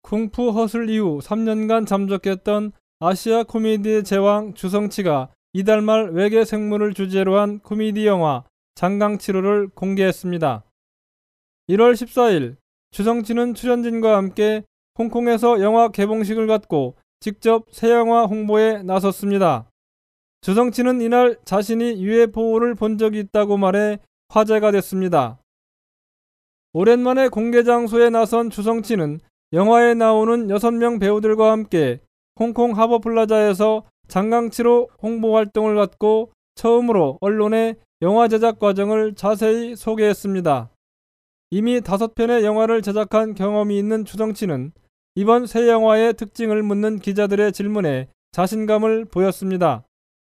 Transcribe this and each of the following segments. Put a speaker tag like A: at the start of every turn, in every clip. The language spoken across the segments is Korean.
A: 쿵푸 허슬 이후 3년간 잠적했던 아시아 코미디의 제왕 주성치가 이달 말 외계 생물을 주제로 한 코미디 영화 장강치로를 공개했습니다. 1월 14일 주성치는 출연진과 함께 홍콩에서 영화 개봉식을 갖고 직접 새 영화 홍보에 나섰습니다. 주성치는 이날 자신이 UFO를 본 적이 있다고 말해 화제가 됐습니다. 오랜만에 공개 장소에 나선 주성치는 영화에 나오는 6명 배우들과 함께 홍콩 하버플라자에서 장강치로 홍보 활동을 갖고 처음으로 언론에 영화 제작 과정을 자세히 소개했습니다. 이미 5편의 영화를 제작한 경험이 있는 주성치는 이번 새 영화의 특징을 묻는 기자들의 질문에 자신감을 보였습니다.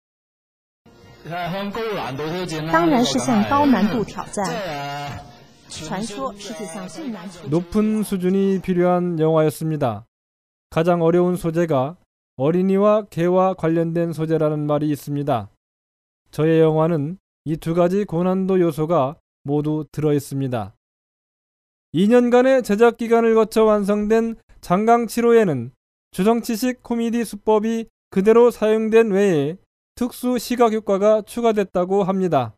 B: 当然是向高难度挑战。传说世界上最难
A: 높은 수준이 필요한 영화였습니다. 가장 어려운 소재가 어린이와 개와 관련된 소재라는 말이 있습니다. 저의 영화는 이 2가지 고난도 요소가 모두 들어있습니다. 2년간의 제작 기간을 거쳐 완성된 장강치로에는 주성치식 코미디 수법이 그대로 사용된 외에 특수 시각 효과가 추가됐다고 합니다.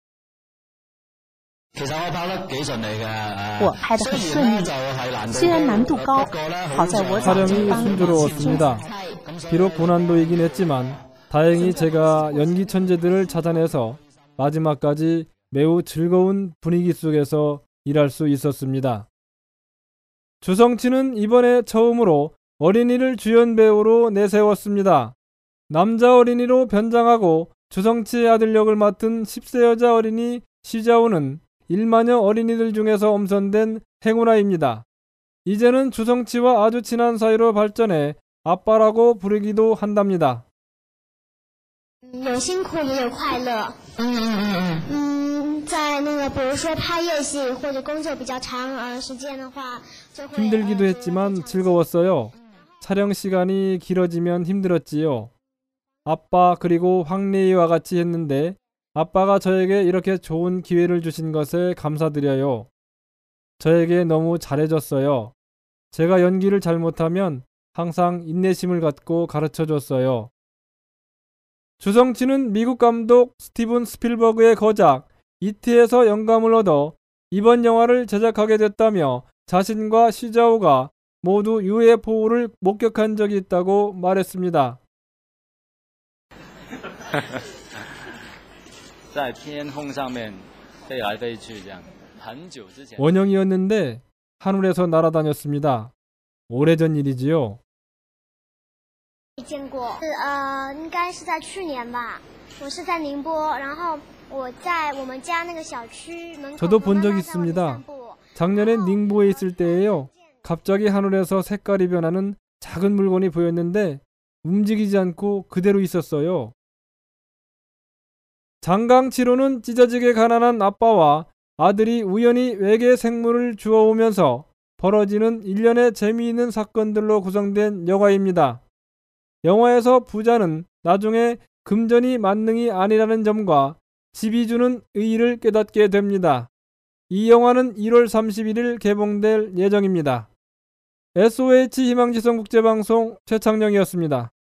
B: 我拍得很顺利，虽然难度高，好在我早就
A: 촬영이
B: 帮
A: 순조로웠습니다. 비록 고난도이긴 했지만 다행히 제가 연기 천재들을 찾아내서 마지막까지 매우 즐거운 분위기 속에서 일할 수 있었습니다. 주성치는 이번에 처음으로 어린이를 주연 배우로 내세웠습니다. 남자 어린이로 변장하고 주성치의 아들 역을 맡은 10세 여자 어린이 시자오는 1만여 어린이들 중에서 엄선된 행운아입니다. 이제는 주성치와 아주 친한 사이로 발전해 아빠라고 부르기도 한답니다.
C: 有辛苦也有快乐。在那个比如说拍夜戏或者工作比较长时间的话，就会
A: 힘들기도 했지만 즐거웠어요. 촬영 시간이 길어지면 힘들었지요. 아빠 그리고 황리희와 같이 했는데 아빠가 저에게 이렇게 좋은 기회를 주신 것에 감사드려요. 저에게 너무 잘해줬어요. 제가 연기를 잘못하면 항상 인내심을 갖고 가르쳐줬어요. 주성치는 미국 감독 스티븐 스필버그의 거작 이트에서 영감을 얻어 이번 영화를 제작하게 됐다며 자신과 시자오가 모두 UFO를 목격한 적이 있다고 말했습니다.
D: 在天空上面飞来飞去这样很久之前
A: 원형이었는데 하늘에서 날아다녔습니다. 오래전 일이지요.
C: 见过，应该是在去年吧。我是在宁波，然后我在我们家那个小区门口。
A: 저도 본 적 있습니다. 작년에 닝보에 있을 때예요. 갑자기 하늘에서 색깔이 변하는 작은 물건이 보였는데 움직이지 않고 그대로 있었어요. 장강치로는 찢어지게 가난한 아빠와 아들이 우연히 외계 생물을 주워오면서 벌어지는 일련의 재미있는 사건들로 구성된 영화입니다. 영화에서 부자는 나중에 금전이 만능이 아니라는 점과 집이 주는 의의를 깨닫게 됩니다. 이 영화는 1월 31일 개봉될 예정입니다. SOH 희망지성 국제방송 최창령이었습니다.